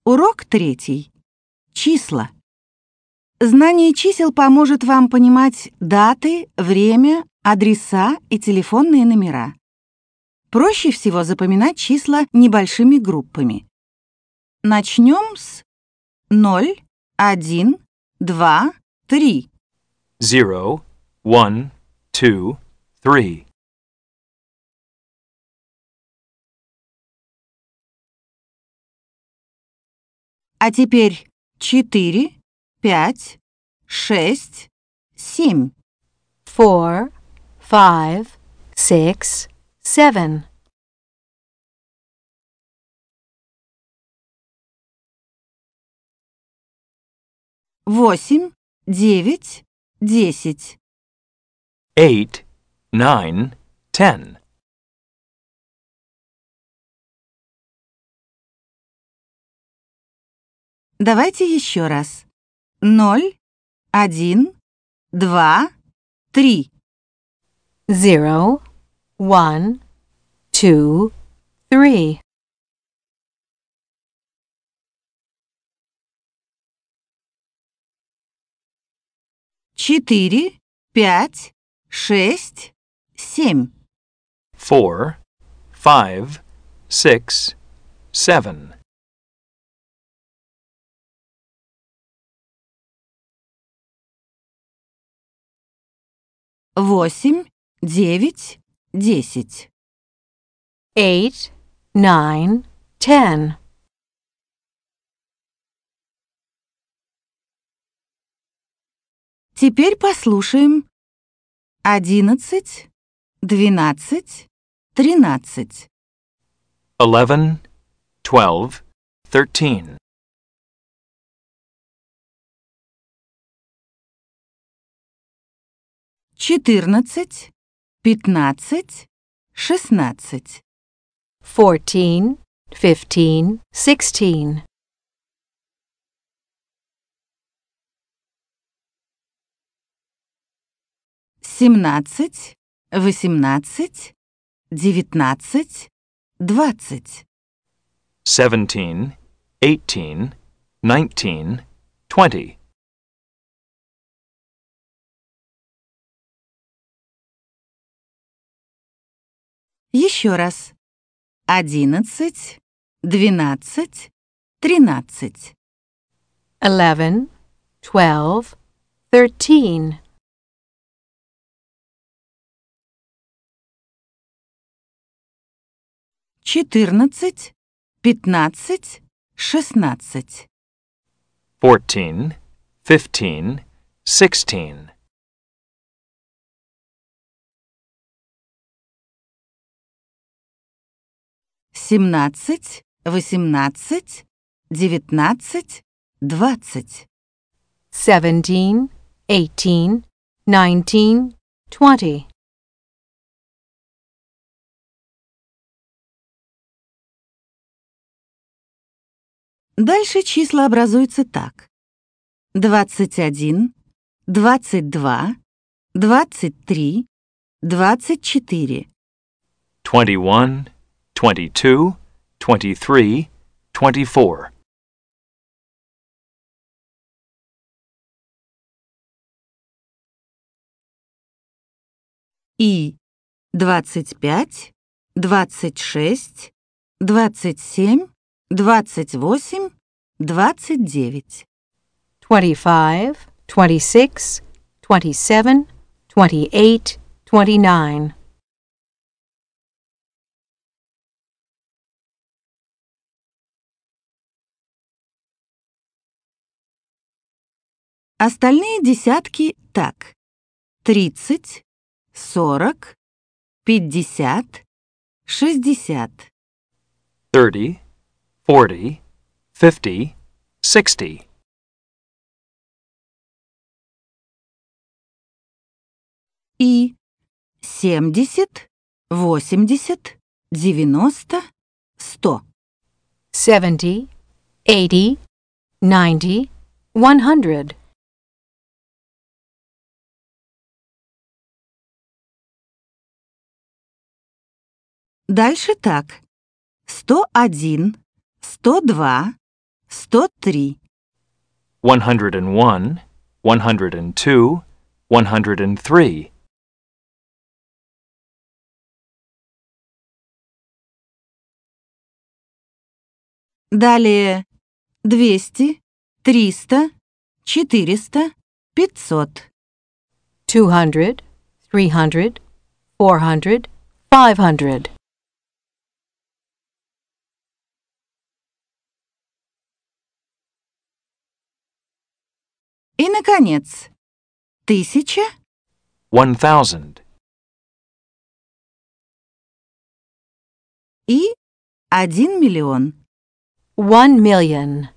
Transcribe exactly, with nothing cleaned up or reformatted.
Урок третий. Числа. Знание чисел поможет вам понимать даты, время, адреса и телефонные номера. Проще всего запоминать числа небольшими группами. Начнем с ноль, один, два, три. Zero, one, two, three. А теперь четыре, пять, шесть, семь. four, five, six, seven. восемь, девять, десять. Eight, nine, ten. Давайте еще раз. ноль, один, два, три. Zero, one, two, three. четыре, пять, шесть, семь. Four, five, six, seven. восемь, девять, десять. Eight, nine, ten. Теперь послушаем. одиннадцать, двенадцать, тринадцать. Eleven, twelve, thirteen. четырнадцать, пятнадцать, шестнадцать. Fourteen, fifteen, sixteen. семнадцать, восемнадцать, девятнадцать, двадцать. Seventeen, eighteen, nineteen, twenty. Еще раз. одиннадцать, двенадцать, тринадцать. Eleven, twelve, thirteen. четырнадцать, пятнадцать, шестнадцать. Fourteen, fifteen, sixteen. семнадцать, восемнадцать, девятнадцать, двадцать. Seventeen, eighteen, nineteen, twenty. Дальше числа образуются так. двадцать один, двадцать два, двадцать три, двадцать четыре. Twenty-one, twenty-two, twenty-three, twenty-four. И двадцать пять, двадцать шесть, двадцать семь, двадцать восемь, двадцать девять. Twenty-five, twenty-six, twenty-seven, twenty-eight, twenty-nine. Остальные десятки так. тридцать, сорок, пятьдесят, шестьдесят. Thirty, forty, fifty, sixty. И семьдесят, восемьдесят, девяносто, сто. Seventy, eighty, ninety, one hundred. Дальше так. сто один, сто два, сто три, one hundred one, one hundred two, one hundred three. далее двести, триста, четыреста, пятьсот. two hundred, three hundred, four hundred, five hundred. И, наконец, тысяча, one thousand. и один миллион. One million.